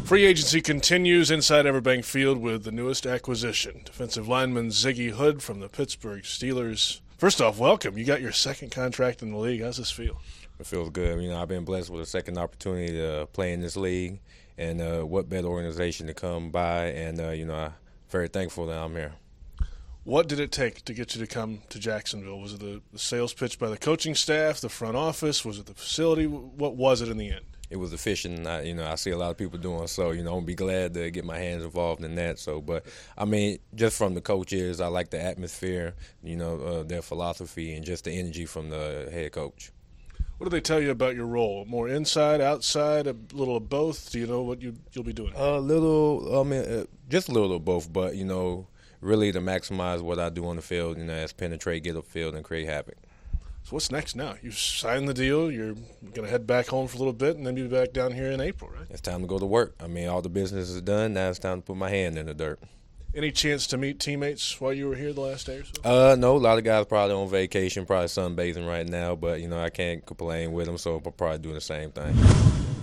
Free agency continues inside Everbank Field with the newest acquisition, defensive lineman Ziggy Hood from the Pittsburgh Steelers. First off, welcome. You got your second contract in the league. How's this feel? It feels good. I've been blessed with a second opportunity to play in this league, and what better organization to come by, and, I'm very thankful that I'm here. What did it take to get you to come to Jacksonville? Was it the sales pitch by the coaching staff, the front office? Was it the facility? What was it in the end? It was the fishing. I see a lot of people doing so. I'll be glad to get my hands involved in that. So, but just from the coaches, I like the atmosphere, their philosophy, and just the energy from the head coach. What do they tell you about your role? More inside, outside, a little of both? Do you know what you'll be doing? Just a little of both, but really to maximize what I do on the field, as penetrate, get upfield, and create havoc. So what's next now? You've signed the deal. You're going to head back home for a little bit and then be back down here in April, right? It's time to go to work. All the business is done. Now it's time to put my hand in the dirt. Any chance to meet teammates while you were here the last day or so? No. A lot of guys probably on vacation, probably sunbathing right now, but, I can't complain with them, so I'll probably do the same thing.